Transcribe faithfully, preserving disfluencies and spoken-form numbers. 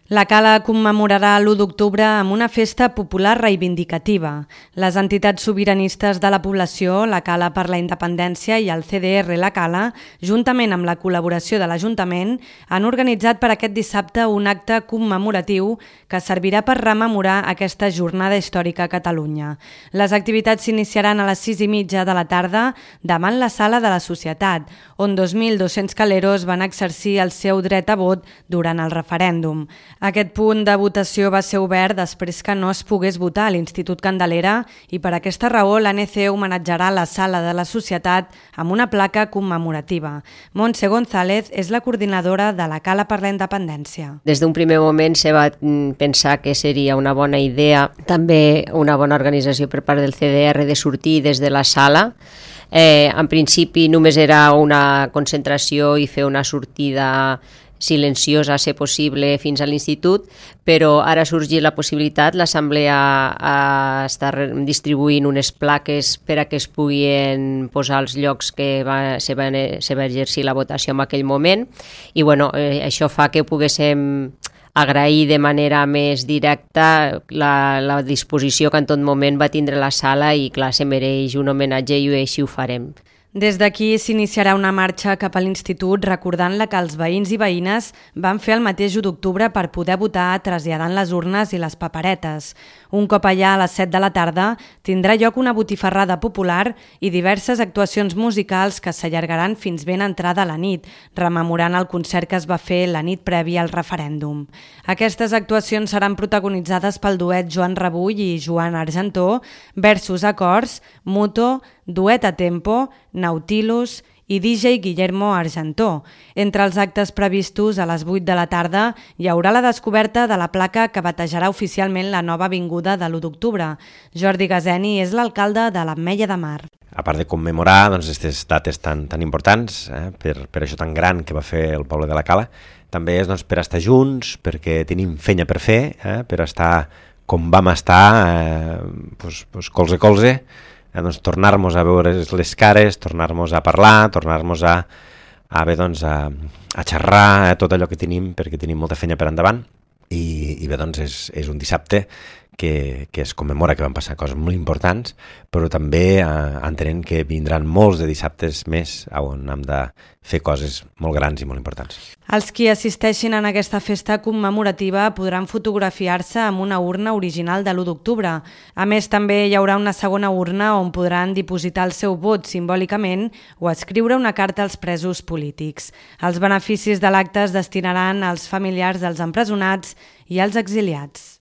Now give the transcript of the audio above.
La Cala commemorarà l'u d'octubre amb una festa popular reivindicativa. Les entitats sobiranistes de la població, la Cala per la Independència i el C D R La Cala, juntament amb la col·laboració de l'Ajuntament, han organitzat per aquest dissabte un acte commemoratiu que servirà per rememorar aquesta jornada històrica a Catalunya. Les activitats s'iniciaran a les sis i mitja de la tarda davant la Sala de la Societat, on dos mil dos-cents caleros van exercir el seu dret a vot durant el referèndum. Aquest punt de votació va ser obert després que no es pogués votar a l'Institut Candelera i per aquesta raó l'A N C homenatjarà la Sala de la Societat amb una placa commemorativa. Montse González és la coordinadora de la Cala per la Independència. Des d'un primer moment se va pensar que seria una bona idea, també una bona organització per part del C D R de sortir des de la sala. Eh, en principi només era una concentració i fer una sortida silenciosa a ser possible fins a l'institut, però ara ha sorgit la possibilitat, l'Assemblea està distribuint unes plaques per a que es puguin posar els llocs que va, se, va, se va exercir la votació en aquell moment i bueno, eh, això fa que poguéssim agrair de manera més directa la, la disposició que en tot moment va tindre la sala i clar, se mereix un homenatge i així ho farem. Des d'aquí s'iniciarà una marxa cap a l'Institut recordant-la que els veïns i veïnes van fer el mateix u d'octubre per poder votar traslladant les urnes i les paperetes. Un cop allà a les set de la tarda tindrà lloc una botifarrada popular i diverses actuacions musicals que s'allargaran fins ben entrada la nit, rememorant el concert que es va fer la nit prèvia al referèndum. Aquestes actuacions seran protagonitzades pel duet Joan Rebull i Joan Argentó, versus Acords, Muto, Duet a Tempo, Nautilus i D J Guillermo Argentó. Entre els actes previstos a les vuit de la tarda hi haurà la descoberta de la placa que batejarà oficialment la nova avinguda de l'u d'octubre. Jordi Gazeni és l'alcalde de l'Ametlla de Mar. A part de commemorar doncs, aquestes dates tan, tan importants, eh, per, per això tan gran que va fer el poble de la Cala, també és doncs, per estar junts, perquè tenim feina per fer, eh, per estar com vam estar, eh, doncs, doncs, colze a colze, eh, doncs, tornar-nos a veure les cares, tornar-nos a parlar, tornar-nos a, a, bé, doncs, a, a xerrar eh, tot allò que tenim, perquè tenim molta feina per endavant, i, i bé, doncs, és, és un dissabte que, que es commemora que van passar coses molt importants, però també eh, entenent que vindran molts de dissabtes més on hem de fer coses molt grans i molt importants. Els qui assisteixin en aquesta festa commemorativa podran fotografiar-se amb una urna original de l'u d'octubre. A més, també hi haurà una segona urna on podran dipositar el seu vot simbòlicament o escriure una carta als presos polítics. Els beneficis de l'acte es destinaran als familiars dels empresonats i als exiliats.